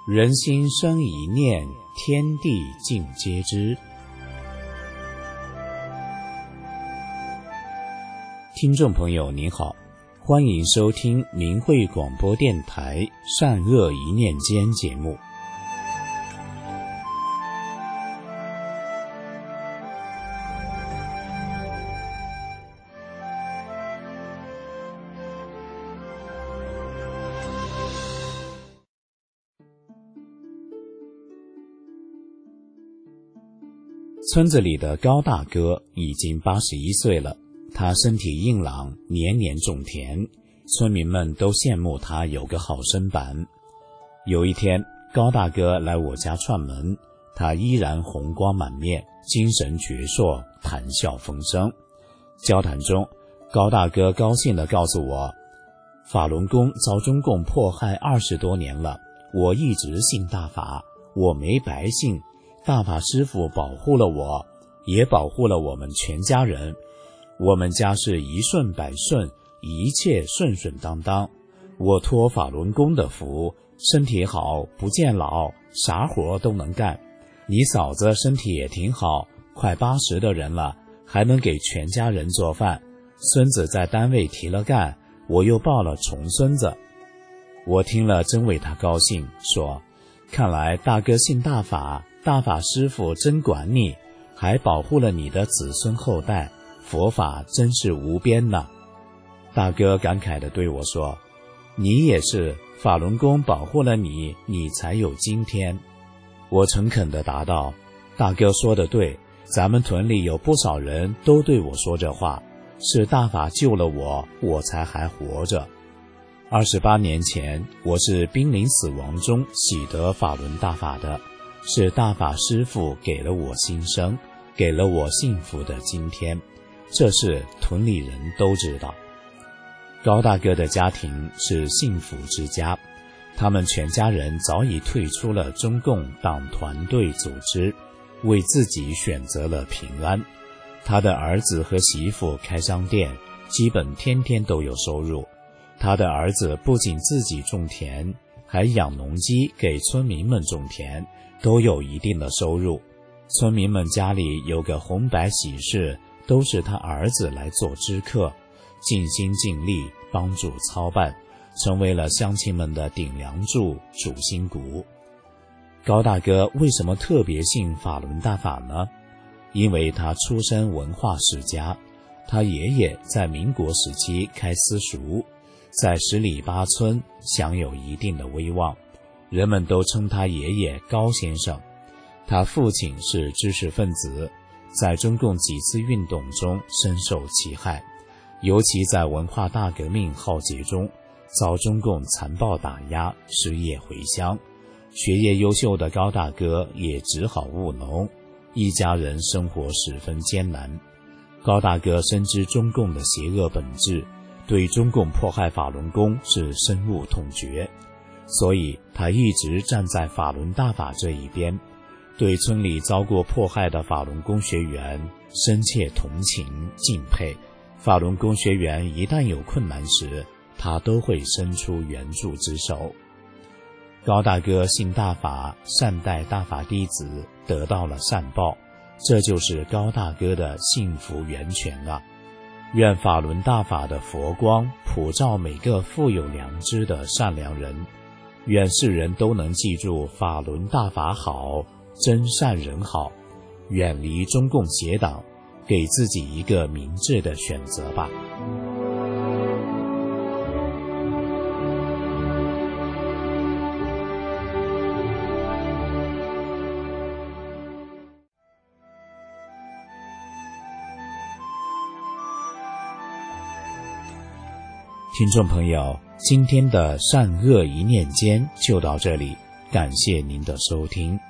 人心生一念，天地尽皆知。听众朋友您好，欢迎收听明慧广播电台善恶一念间节目。村子里的高大哥已经81岁了，他身体硬朗，年年种田，村民们都羡慕他有个好身板。有一天，高大哥来我家串门，他依然红光满面，精神矍铄，谈笑风生。交谈中，高大哥高兴地告诉我，法轮功遭中共迫害20多年了，我一直信大法，我没白信，大法师父保护了我，也保护了我们全家人。我们家是一顺百顺，一切顺顺当当。我托法轮功的福，身体好，不见老，啥活都能干。你嫂子身体也挺好，快80的人了，还能给全家人做饭。孙子在单位提了干，我又抱了重孙子。我听了真为他高兴，说，看来大哥信大法，大法师父真管你，还保护了你的子孙后代，佛法真是无边呐。大哥感慨地对我说，你也是，法轮功保护了你，你才有今天。我诚恳地答道，大哥说得对，咱们屯里有不少人都对我说这话，是大法救了我，我才还活着。28年前，我是濒临死亡中喜得法轮大法的，是大法师父给了我新生，给了我幸福的今天，这事屯里人都知道。高大哥的家庭是幸福之家，他们全家人早已退出了中共党团队组织，为自己选择了平安。他的儿子和媳妇开商店，基本天天都有收入。他的儿子不仅自己种田，还养农机给村民们种田，都有一定的收入。村民们家里有个红白喜事，都是他儿子来做知客，尽心尽力帮助操办，成为了乡亲们的顶梁柱、主心骨。高大哥为什么特别信法轮大法呢？因为他出身文化世家，他爷爷在民国时期开私塾，在10里8村享有一定的威望，人们都称他爷爷高先生。他父亲是知识分子，在中共几次运动中深受其害，尤其在文化大革命浩劫中，遭中共残暴打压，失业回乡。学业优秀的高大哥也只好务农，一家人生活十分艰难。高大哥深知中共的邪恶本质，对中共迫害法轮功是深恶痛绝，所以他一直站在法轮大法这一边，对村里遭过迫害的法轮功学员深切同情敬佩。法轮功学员一旦有困难时，他都会伸出援助之手。高大哥信大法，善待大法弟子，得到了善报，这就是高大哥的幸福源泉啊！愿法轮大法的佛光普照每个富有良知的善良人，愿世人都能记住法轮大法好，真善人好，远离中共邪党，给自己一个明智的选择吧。听众朋友，今天的善恶一念间就到这里，感谢您的收听。